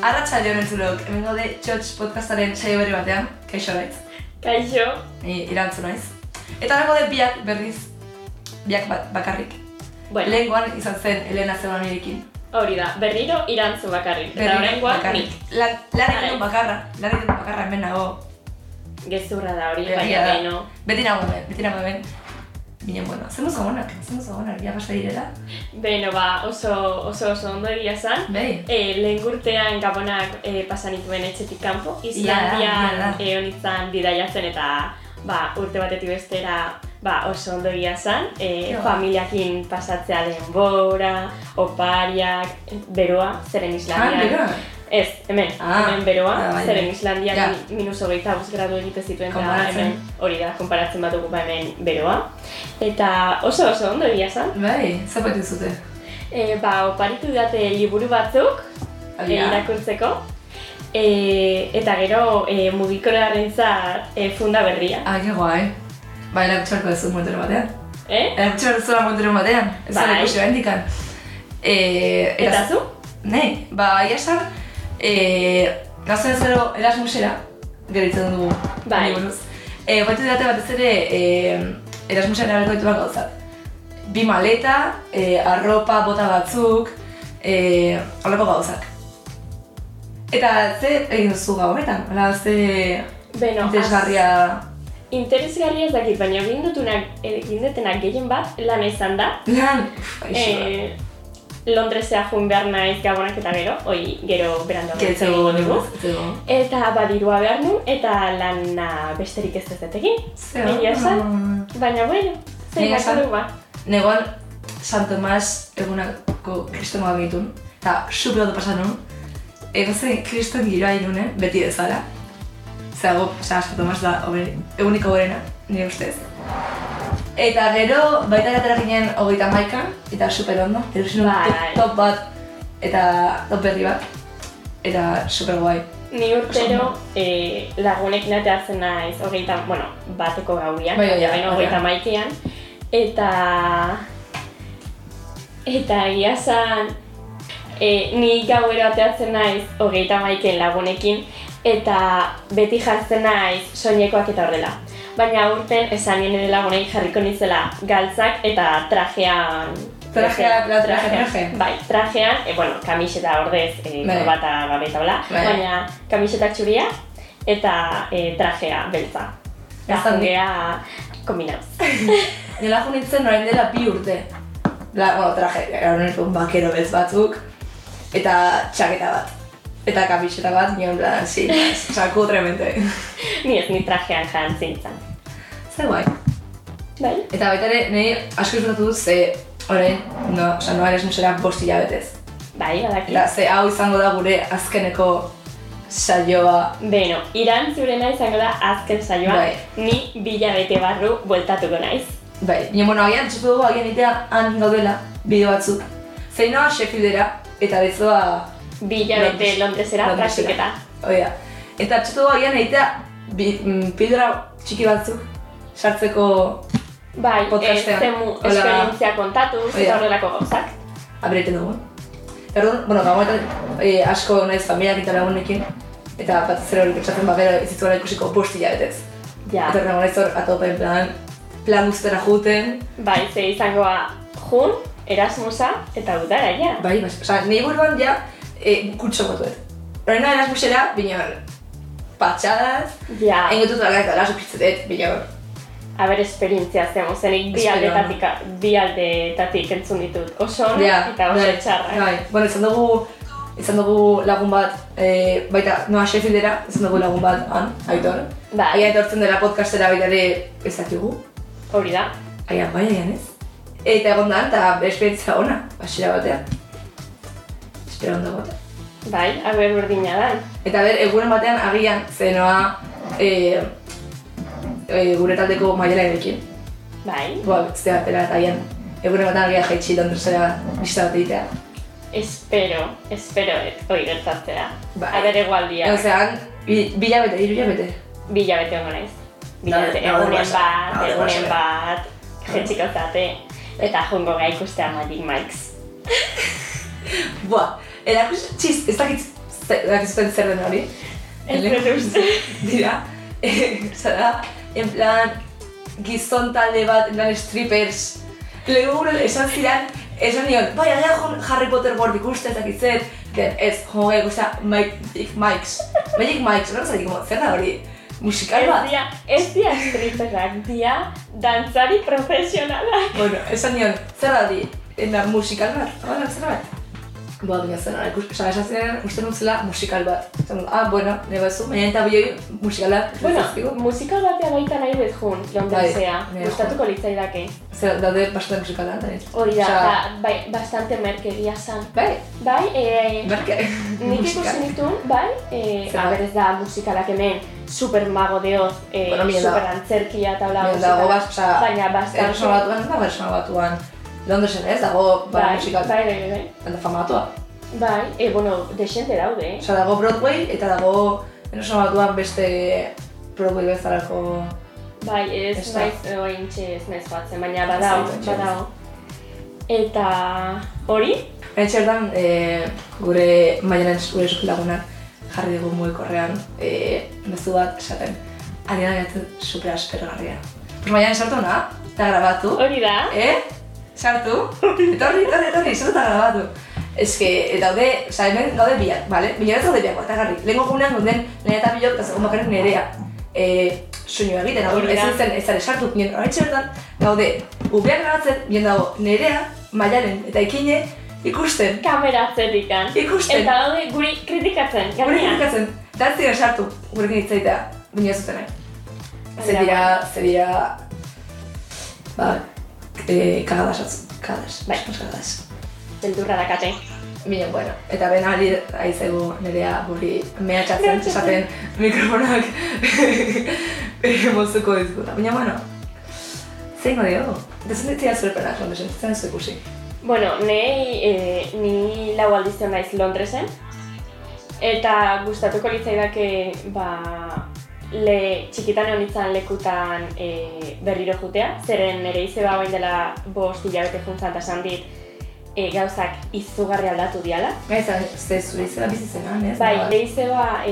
Arratsalde honen zulok, hemen gaude Txotx podcastaren saio berri batean, kaixo gaitz. Kaixo. Ni irantzu naiz. Eta hemen gaude biak bakarrik. Bueno. Lehengoan izan zen Elena Zebanirekin. Hori da, berriro irantzu bakarrik. Eta horrengoak nik. Lan egiten bakarra hemen nago. Gezurra da hori, baina beno. Beti nago hemen. Binen, bueno, zenuz gogonak, ja pasta direla? Beno, oso ondo egia zan. Lehen urtean Gabonak pasanituen etxetik kanpo. Islandian honitzen bidaia zen eta urte batetik bestera oso ondo egia zan. Familiakin pasatzea denbora, opariak, beroa, zeren Islandian. Ez, hemen beroa, zeren Islandian -25 gradu egite zituen eta hemen hori da, konparatzen badugu hemen beroa. Eta oso ondo egia zan. Bai, zapatu zute? Oparitu dute liburu batzuk irakurtzeko. Eta gero mugikorrarentzat funda berria. Que guai. Erakutxarko dezu momentero batean. Erakutxarko dezu momentero batean. Ez da ikusi behar indikan. Eta zu? Nei, egia esan, gazten zero Erasmusera, geritzen dugu liburuz. Baitu didate batez ere Erasmusera erabeko dituak gauzat. 2 maleta, arropa, bota batzuk, holako gauzak. Eta ze egin duzu gau horretan? Ze interesgarria... Interesgarria ez dakit, baina egin dutenak gehien bat lan izan da. Lan? Londresea joan behar naiz Gabonak eta gero berandu dugu. Eta badirua behar nun, eta lana besterik ez egin. Egia esan, baina bueno, zein gazadu ba. Negoan San Tomas egunako kristomoa behitun, eta supe ondo pasan nun. Egozen kriston giroa inunen, beti bezala. Zerago, San Tomas da eguniko gorena, nire ustez. Eta gero, baita gatera ginen 31 eta super ondo. Erusin top bat eta top berri bat. Eta super guai. Ni urtero lagunekin ateatzen naiz bateko gauiak, baina 31an. Eta egia zan, ni gauero ateatzen naiz 31en lagunekin eta beti jartzen naiz soinekoak eta horrela. Baina urten esan nire lagunei jarriko nintzela galtzak eta trajean... Traje? Bai, trajean, kamiseta ordez, korbata gabe eta bla, baina kamiseta txuria eta trajea beltza. Gaztangea kombinauz. Nire lagun nintzen orain dela 2 urte. Traje, gara nire bakero beltz batzuk eta txaketa bat. Eta kamiseta bat, nion plan, saku tremente. Ni ez, ni trajean jan zintzen. Zer guai. Bai. Eta baita ere, nahi asko izutatu dut, orain, noa Erasmusera 5 hilabetez. Bai, badaki. Eta hau izango da gure azkeneko saioa. Beno, irantzurena izango da azken saioa. Ni 2 hilabete barru bueltatuko naiz. Bai, agian txupe dugu agian itea han gaudela bideo batzuk. Zeinoa Sheffieldera eta bezoa 2 hilabete Londresera praktiketa. Oida. Eta txutu agian egitea pildora txiki batzuk sartzeko podcastean. Zemu esperientzia kontatuz eta horrelako gauzak. Abereiten dugu. Erduan, gamoetan asko naiz familiak eta lagunekin eta bat zer hori pentsatzen gero izitzuela ikusiko 5 hilabetez. Eta horrengo naiz hor atopen plan guztera juten. Bai, ze izangoa jun, Erasmusa eta udara, ja. Bai, nahi buruan ja kutso gotuet. Horrena Erasmusera, binean, patxadaz, engotut alak eta lasu pitzetet, binean. Aber, esperientzia zemo, zenik bi aldetatik entzun ditut. Oso eta oso txarra. Bai, izan dugu lagun bat, baita noa Sheffieldera, izan dugu lagun bat han, Aitor. Aia etortzen dela podcastera baita ere ez dakigu. Hori da. Aian ez. Eta egon da, eta esperientzia ona, basera batean. Espera ondo gote. Bai, aber berdina da. Eta egunen batean agian zenoa gure taldeko maialarekin. Bai. Ez da batera eta agian egunen batean agian jaitsi Londresera bista bat egitea. Espero, hori gertatzea. Aber egualdia. Egozean, 2 hilabete, 3 hilabete? 2 hilabete ongo naiz. Egunen bat, jetxiko zate. Eta jongo gai ikustea Magic Mikes. Erakus, ez dakit dakizuten zer den hori. Ez dut uste. Dira, zara, en plan, gizon talde bat, en plan strippers. Lego gure esan zidan, esan nion, bai, agia Harry Potter World ikusten dakizet, ez, joan ikustea Magic Mikes, no zatik, zer da hori, musikal bat? Ez dia stripperrak, dia dantzari profesionalak. Bueno, esan nion, zer da hori, musikal bat, zer bat? Boa, baina zen, esan ziren, uste nutzela musikal bat. Bueno, nire zu, baina eta bioi musikala. Bueno, musikal batea baita nahi dut jun, Londresea, gustatuko litzaidake. Zer, daude bastante musikala, da nire? Hori da, bai, bastante merkeria zan. Bai? Bai, Merke? nik ikusi nituen, bai, ez da musikalak hemen, super mago de Oz, super antzerkia eta hola musika, baina bastante. Erresuma batuan, Londresen ez, dago musikal. Bai. Eta famatua. Bai, bueno, desente daude, Osa, dago Broadway eta dago Erresuma batuan beste Broadway bezalako... Bai, ez naiz batzen, baina badao. Eta hori? Baina gure Maianen gure eskulagunak jarri dugu mugikorrean mezu bat esaten. Ariana gatzen super aspergarria. Pues Maianen sartu hona, eta grabatu. Hori da? Sartu? Etorri, sartu eta grabatu. Eta hemen gaude biak, bale? Bilaretz gaude biak, eta garri. Lehenko gunean gonden Nerea eta Bilok eta segun bakarrik Nerea. Soinu egiten, ez zare sartu, nien horretxe bertan gaude ubeak grabatzen, nien dago Nerea, Maialen eta Ikine ikusten. Kamera atzetikan. Ikusten. Eta gaude guri kritikatzen, guri kritikatzen. Eta ez dira sartu, gurekin itzaitea, bine zuten Zer dira... Kagadas atzu, kagadas. Beldurra dakate. Bine, bueno, eta ben ari aizegu Nerea guri mehatxatzen, esaten mikrofonak moztuko dizkuta. Baina, bueno, zeingo diogu? Eta zen ditzia zure penak Londresen, zen zu ikusi? Bueno, ni lau aldizion naiz Londresen, eta gustatuko litzaidake, txikitan egon nintzen lekutan berriro jutea, zeren nire izeba bain dela 5 hilabete juntzan eta esan dit gauzak izugarri aldatu diala. Ze zure izeba bizitzen, ez? Bai, nire izeba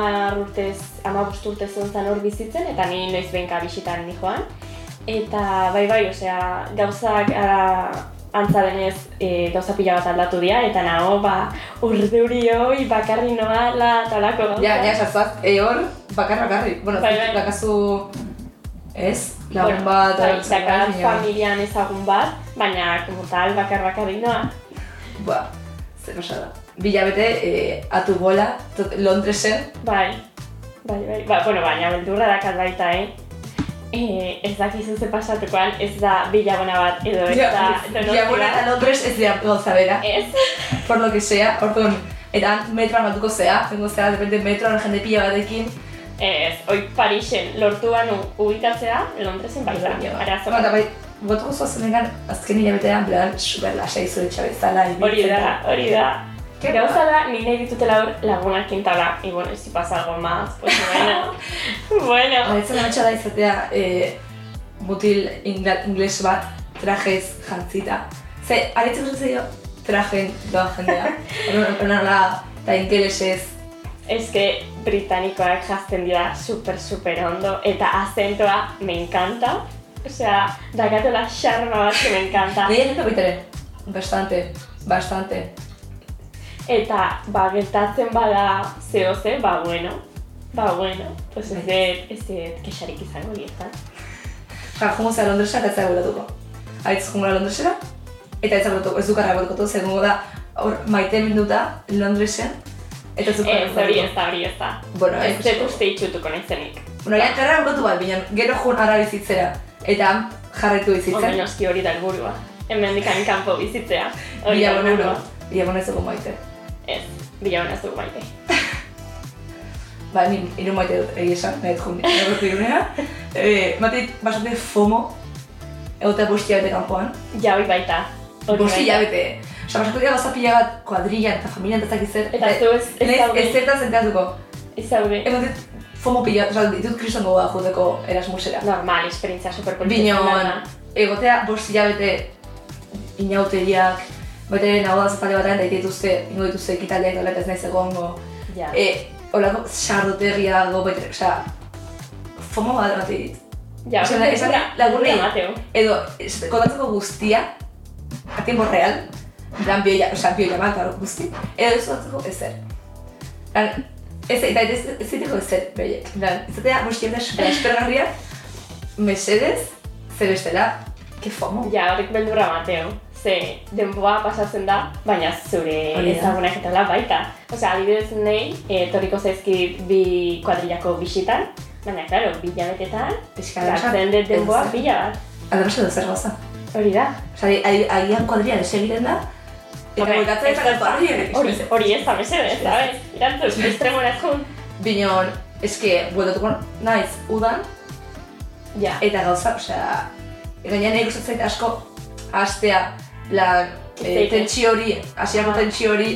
15 urtez zontzan hor bizitzen, eta ni noiz behinka bisitan nijoan. Eta bai, osea, gauzak antza denez gauza pila bat aldatu dira, eta nago, urduri hoi, bakarri noala, eta olako gauza. Ja, esazaz, hor, bakarri. Bueno, dakazu, ez? Lagun bat, dakat familian ezagun bat, baina, como tal, bakarri noa. Zer osada. Bilabete, atu bola, Londresen. Bai, baina beldurra dakat baita, ez dakizu ze pasatukoan, ez da Bilabona bat edo ez da Donostia. Bilabona eta Londres ez dira gauza bera. Ez? Por lo que sea, orduan, eta metroan batuko zea, depende metroan jende pila batekin. Ez, hoi Parisen lortu banu ubikatzea, Londresen baita, arazo. Eta bai, botuko zuazenean, azken hilabetean, super lasai zure txabezala. Hori da. Gauza da, ni nahi ditutela hor lagunakin tala, y bueno, si pasa algo más, pues bueno. Baitzen amatxa da izatea mutil ingles bat, trajez jantzita. Ze, aretzen gustatzen trajen doa jendea, horrela eta ingelesez. Ez que britanikoak jazten dira super ondo, eta azentoa me encanta. Osea, dakatela xarma bat que me encanta. Nire egin baitare, bastante. Eta, gertatzen bada zehoze, bueno, pues ez dut kexarik izango dietan. Jungo zera Londresa eta ez zago latuko. Aitz jungo Londresera, eta ez zago latuko, ez dukarra botuko, zegoengo da maite minduta Londresen, eta ez dukarra botuko. Hori ez da. Ez dut uste itxutuko nahizenik. Bueno, jarra botu bat, binen, gero jun ara bizitzera, eta jarretu bizitzen. Omen hori da helburua, hemen dikan kanpo bizitzea. Bilabona ez dugu maite. Ez, Bilabona ez dugu maite. Ni irun maite dut egizan, nahi dut jun irunera. Maite bastante FOMO, egotea 5 hilabete kanpoan. Ja, hori baita. 5 hilabete. Osa, pasako dira gauza pila bat kuadrillan eta familian eta zakizer. Eta ez zaude. Ez zertan zentratuko. Ez zaude. Egon FOMO pila, osa, ditut kristongo da juteko Erasmusera. Normal, esperientzia superpolititzen. Binon, egotea 5 hilabete inauteriak, baita ere nago da zapalde batean, da ingo dituzte ekitaldeak eta ez nahiz egongo. Olako sardoterria dago baitere, osea, FOMO bat emate dit. Ja, esan lagunei, edo, kontatzeko guztia, a tiempo real, plan biollamak, claro, guzti, edo ez kontatzeko ezer. Ez ziteko ezer, behiek, izatea mostienta super espergarria, mesedez, zer bestela, que FOMO. Ja, horrek beldurra Mateo. Ze denboa pasatzen da, baina zure ezagunak eta baita. Osea, adibidez nahi, torriko zaizki bi kuadrillako bisitan, baina, klaro, 2 hilabetetan, gartzen dut denboa 2 bat. Además edo zer goza. Hori da. Osea, agian kuadrilla desegiten da, eta bueltatzen eta kuadrilla. Hori ez da, mesedez, sabes? Irantzuz, estremora ezkun. Bineon, eske, bueltatuko naiz udan, eta gauza, osea, gainean nahi gustatzen asko, hastea, tentsio hori, hasierako tentsio hori,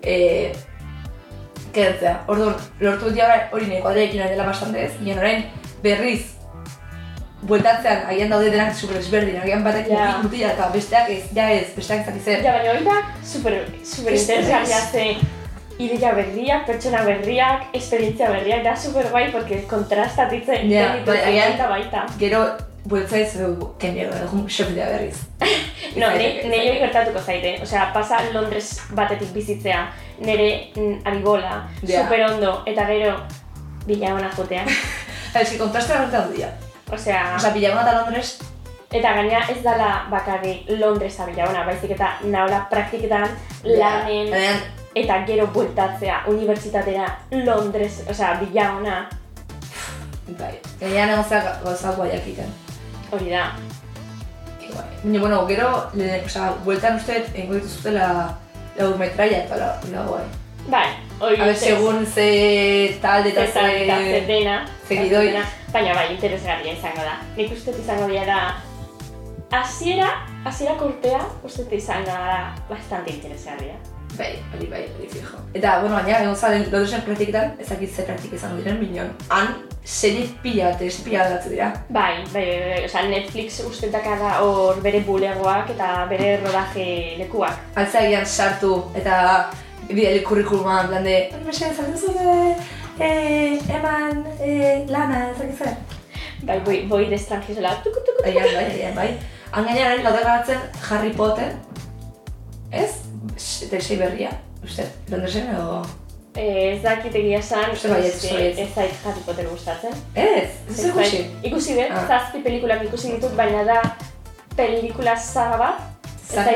kentzea. Orduan, lortu dut hori nahi kuadriarekin dela bastante ez, ginen orain berriz bueltatzean agian daude denak super ezberdin, agian batek mutila eta besteak besteak ez dakiz zer. Ja, baina hori da super interesgarria ze ideia berriak, pertsona berriak, esperientzia berriak, da super guai, porque kontrastatitzen baita. Gero, bueltzaiz dugu, kenero, egun xopidea berriz. No, nahi hori gertatuko zaite. Osea, pasa Londres batetik bizitzea, nire aribola, super ondo, eta gero Villabona jotea. Ez que kontrastea gertatu dira. Osea, Villabona eta Londres... Eta gaina ez dala bakarrik Londresa Villabona, baizik eta nahola praktiketan lanen, eta gero bueltatzea, unibertsitatera Londres, osea, Villabona. Bai, gainean gozak guaiak iten. Hori da. Baina, bueno, gero, bueltan usteet, engo dituzute laurmetraia eta la guai. Bai, hori a ver, segun ze talde eta ze dena, seguidoi. Baina bai, interesgarria izango da. Nik uste izango dira hasierako urtea, uste izango da bastante interesgarria. Bai, hori fijo. Eta, bueno, baina, egon zaren Londresen praktiketan, ezakit ze praktik izango diren, bineon, han serie pila gatzu dira. Bai, osea, Netflix ustetaka da hor bere bulegoak eta bere rodaje lekuak. Altzagian sartu eta bideli kurrikuluman, plan de, mesedez, zure, eman, lana, ezakit zer. Bai, boi de estrangizola, tuku. Bai. Han gainean laude garatzen Harry Potter, ez? Telesei berria, uste, Londresen edo... Ez dakit egia esan, ez zait Harry Potter gustatzen. Ez ikusi? Ikusi dut, 7 pelikulak ikusi ditut, baina da pelikula saga bat,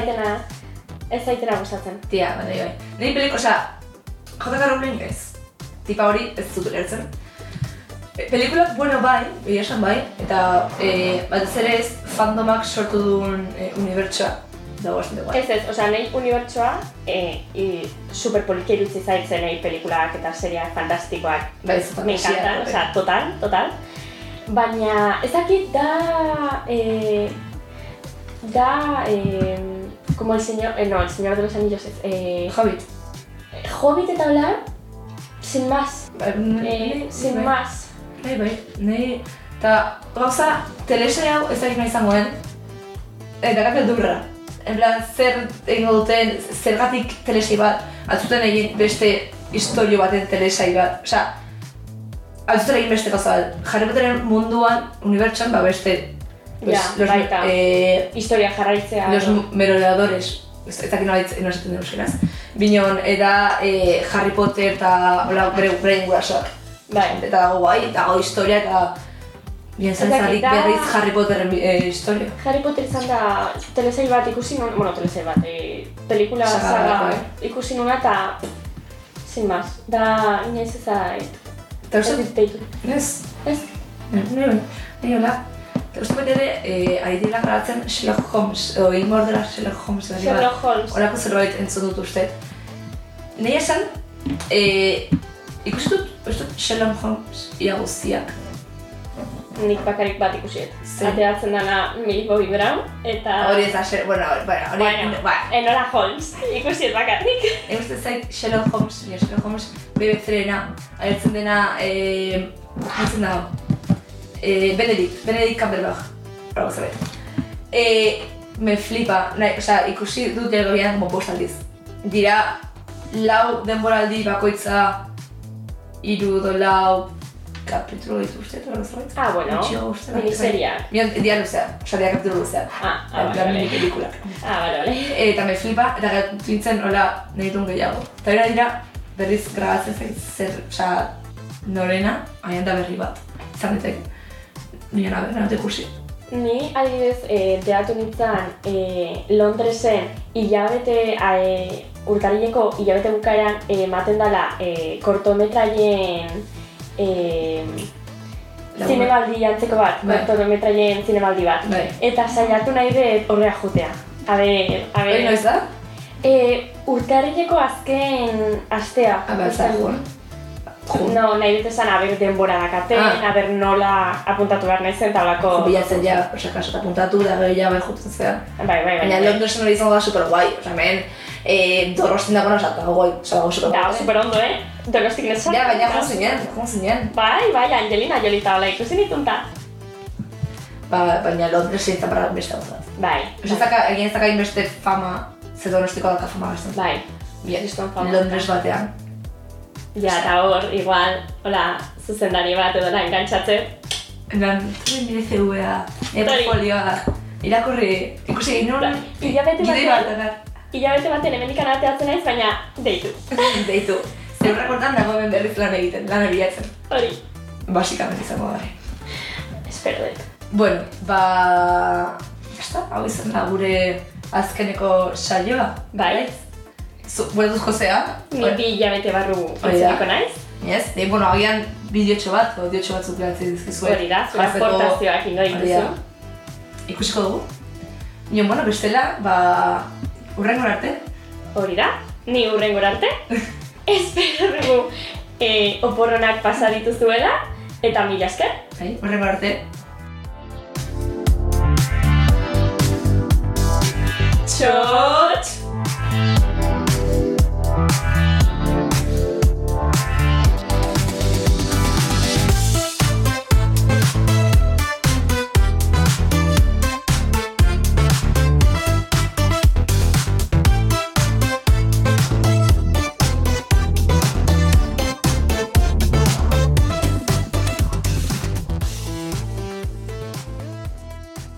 ez zaitena gustatzen. Tia, bai. Nei pelikula, osea, J.K. Rowling ez, tipa hori ez dut ulertzen. Pelikulak, bueno, bai, egia esan bai, eta batez ere ez fandomak sortu duen unibertsoa. Ez, osea, nahi unibertsoa super poliki irutzi zaitzen nahi pelikulak eta seriak fantastikoak. Bai, me encantan, osea, total. Baina, ez dakit como el señor de los anillos, Hobbit. Hobbit eta hola, sin más. Sin más. Bai, nahi, eta gauza, teleserie hau ez dakit nahi izangoen, eta gak beldurra. En plan, zer egingo duten, zergatik telesai bat, altzuten egin beste historio baten telesai bat. Osea, altzuten egin beste gauza bat. Harry Potteren munduan, unibertsuan, beste... baita, historia jarraitzea. Los merodeadores, ez dakit nola esaten den euskeraz. Bineon, eta Harry Potter eta bere gurasoak. Eta dago guai, eta dago historia eta... Bien, zantzatik berriz Harry Potterren historia. Harry Potter izan da telesail bat ikusi nuen, pelikula saga ikusi nuen eta sin más, da inoiz ezait. Eta uste dut? Ez? Nahi hola. Eta uste dut ere, ari dira garatzen Sherlock Holmes, edo egin bordela Sherlock Holmes. Sherlock Holmes. Horako zerbait entzun dut uste. Nahi esan, ikusi dut Sherlock Holmes ia guztiak. Nik bakarrik bat ikusiet. Ateratzen dana Millie Bobby Brown, eta... Hori ez da, Enola Holmes, ikusiet bakarrik. Eguzte zait Sherlock Holmes, BBC-rena, agertzen dena, nintzen dago, Benedict Cumberbatch, hori zabet. Me flipa, osea, ikusi dut jelgobian como postaldiz. Dira, 4 denboraldi bakoitza $3 kapitulu dituzte, eta gozabait. Bueno, miniseriak. Dia luzea, dia kapitulu luzea. Vale. Mini pelikulak. Vale. Eta me flipa, eta fintzen hola nahitun gehiago. Eta bera dira, berriz grabatzen zer, norena, hain da berri bat. Zan ditek, nire nabe ikusi. Ni, adibidez, teatu nintzen Londresen urtarileko hilabete bukaeran ematen dela kortometraien zinemaldi antzeko bat, kortometraien zinemaldi bat. Eta saiatu nahi dut horrea jutea. Hori noiz da? Urtarileko azken astea. Joan. No, nahi dut esan denbora dakaten, nola apuntatu behar nahi zen, eta olako... Bilatzen ja, kasot apuntatu, da ja bai jutzen zean. Bai. Baina Londresen hori izango da super guai, hemen Dorostin dago nasatak, guai, dago super guai. Da, super ondo, Dorostik nesan. Ja, baina joan zinen. Bai, Angelina Jolita hola ikusi nitunta. Baina Londresen zaparra beste hau zat. Bai. Egin ez daka inbeste fama, ze Dorostiko daka fama gazten. Bai. Londres batean. Ja, eta hor, igual, zuzendari bat edo engantxatzet. Nire CV-a, portfolioa, irakurri, ikusi egin nuen, hilabete baten hemendik anateatzen naiz, baina deitu. Deitu. Zerrak hortan dago hemen berriz lan egiten, lan ebiatzen. Hori. Basikamente izango gare. Espero dut. Bueno, hau izan da gure azkeneko saioa. Bai. Bueltuz Josea. Ni 2 hilabete barru itzuliko naiz. Yes, agian bideotxo bat, audiotxo bat zuplatzen dizkizuet. Hori da, zure aportazioak ingo dituzu. Ikusiko dugu. Bueno, bestela, urrengor arte. Hori da, ni urrengor arte. Espero dugu oporronak pasa dituzuela, eta mila esker. Urrengor arte. Txo!